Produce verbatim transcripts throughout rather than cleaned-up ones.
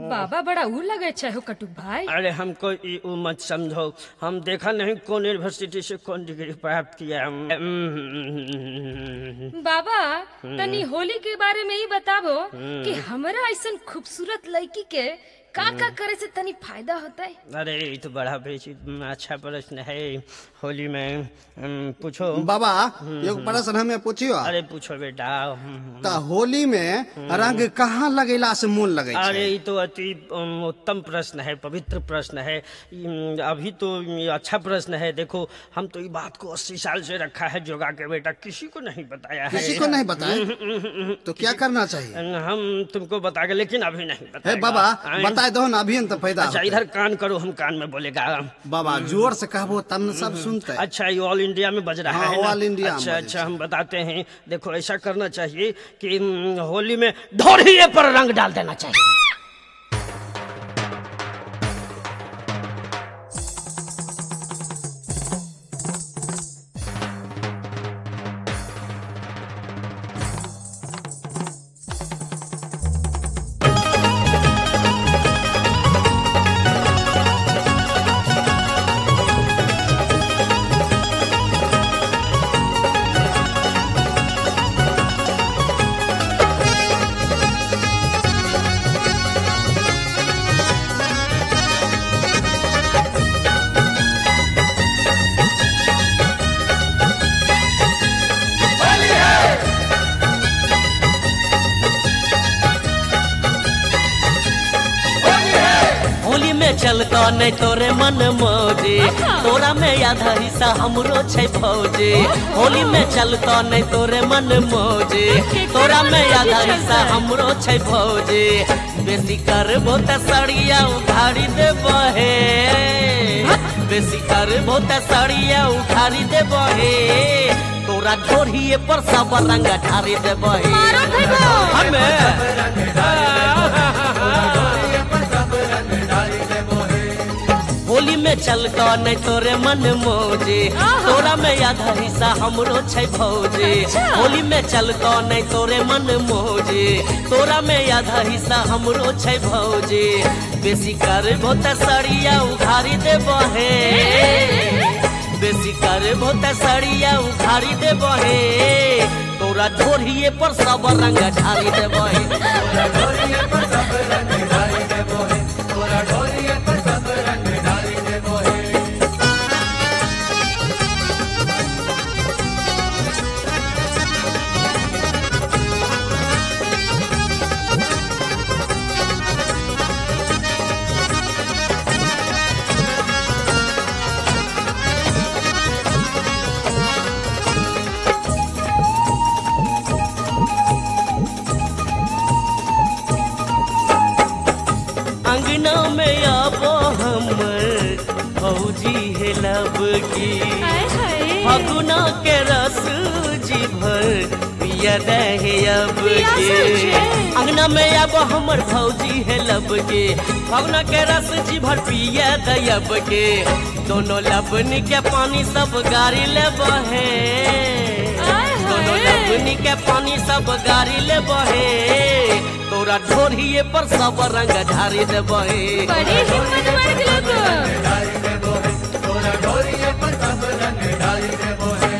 बाबा बड़ा ऊ लगे चाहे हो कटुक भाई। अरे हमको ये ऊ मत समझो, हम देखा नहीं कौन यूनिवर्सिटी से कौन डिग्री प्राप्त किया। बाबा तनी होली के बारे में ही बताबो कि हमरा ऐसा खूबसूरत लड़की के का का करे से तनी फायदा होता है। अरे ये तो बड़ा बेची अच्छा प्रश्न है। होली में पूछो बाबा, एक प्रश्न हमें पूछियो। अरे पूछो बेटा। ता होली में रंग कहाँ लगेला से मोन लगे? अरे ये तो अति उत्तम प्रश्न है, पवित्र प्रश्न है। अभी तो अच्छा प्रश्न है। देखो हम तो ये बात को अस्सी साल से रखा है जोगा के बेटा, किसी को नहीं बताया है। किसी को नहीं बताया तो क्या करना चाहिए? हम तुमको बताएंगे लेकिन अभी नहीं बताएगा। है बाबा बताए दो ना, अभी तो फायदा। अच्छा इधर कान करो, हम कान में बोलेगा। बाबा जोर से कहबो तब न सब सुनते। अच्छा ये ऑल इंडिया में बज रहा हाँ, है ना? All India. अच्छा अच्छा हम बताते हैं। देखो ऐसा करना चाहिए कि होली में ढोलिये पर रंग डाल देना चाहिए। चलता नहीं तोरे मन मौजे, तोरा में आधा हिस्सा हमरो छै फौजे। होली में चलता नहीं तोरे मन मौजे, तोरा में आधा हिस्सा हमरो छै फौजे। बेसी करबो त सड़िया उखाड़ी देबो हे, बेसी करबो त सड़िया उखाड़ी देबो हे। तोरा ढोरिए पर सब रंग ढारी देबो हे। होली में चलता नहीं तोरे मन मौजे, तोरा में आधा हिस्सा हमरो छै फौजे। होली में चलता नहीं तोरे मन मौजे, तोरा में आधा हिस्सा हमरो छै फौजे। बेसी करबो त सड़िया उखाड़ी देबो हे, बेसी करबो त सड़िया उखाड़ी देबो हे। तोरा ढोरिए पर सब रंग ढारी देबो हे। तोरा ढोरिए पर सब रंग ढारी देबो हे। तोरा ढोरिए पर सब रंग ढारी देबो हे। अंगना में आबो हमर भौजी है लब की, फगुना के रस जी भर पिया दे अब के। अंगना में आबो हमर भौजी है लब के, फगुना के रस जी भर पिया दे अब के। दोनों लबनी के पानी सब गारी लेबो है, दोनों लबनी के पानी सब गारी लेबो है। तोरा ढोरिए पर सब रंग ढारी देबो हे। बड़ी हिम्मत बढ़ गेलो तो। तोरा ढोरिए पर सब रंग ढारी देबो हे।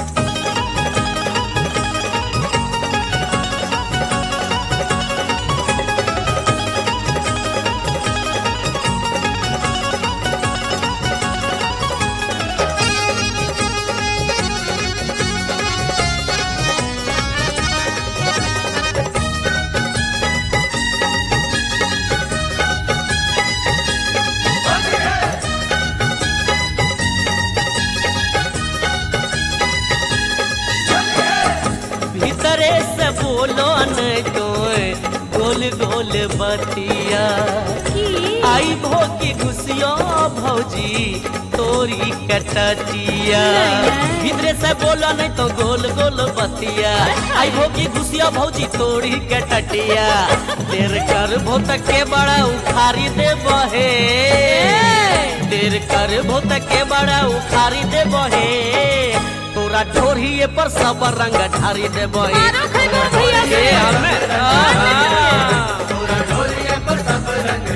भीतरे से बोलो नहीं तो गोल गोल बतिया, आई भो की घुसिया भौजी तोरी कटटिया। भीतरे से बोलो नहीं तो गोल गोल बतिया, आई भो की घुसिया भौजी तोरी कटटिया। देर कर भो तक के बड़ा उखाड़ी देबो हे, देर कर भो तक के बड़ा उखाड़ी देबो हे। तोरा ढोरिए पर सब रंग ढारी देबो हे। तोरा ढोरिए पर सब रंग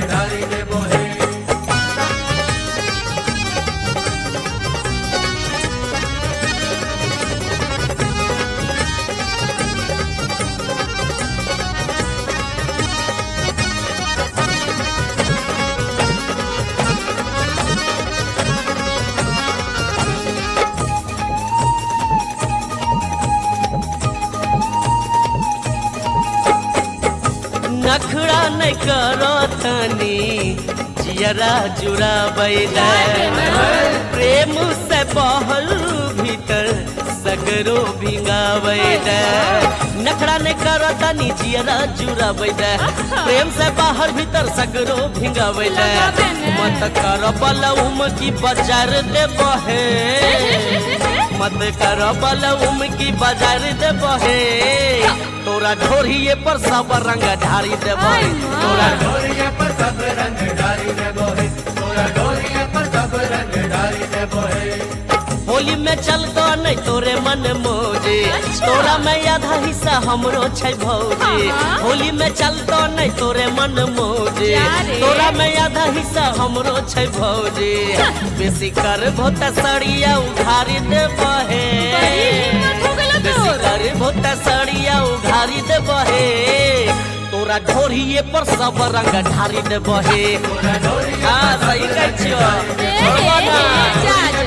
नखरा नहीं करो तनी जियरा जुड़ा बैदा प्रेम से बहल भीतर सगरो भिंगावैदा नखरा नहीं करो तनी जियरा जुड़ा बैदा प्रेम से बाहर भीतर सगरो भिंगावैदा मत कर बलउम की बाजार दे बहे मत कर बलउम की बाजार दे बहे तोरा ढोरिए पर सब रंग ढारी दे बहे तोरा ढोरिए पर सब रंग ढारी दे बहे तोरा ढोरिए पर सब रंग ढारी दे बहे होली में चल तो नहीं तोरे मन मोजे तोरा में आधा हिस्सा हमरो छै भौजी होली में चल तो नहीं तोरे मन मोजे तोरा में आधा हिस्सा हमरो छै भौजी बेसी कर भोत सड़िया उघारी दे बहे बेसी कर भोत सड़िया उघारी दे बहे तोरा ढोरिए पर सब रंग ढारी दे बहे तोरा ढोरिए हाँ सही कह छियो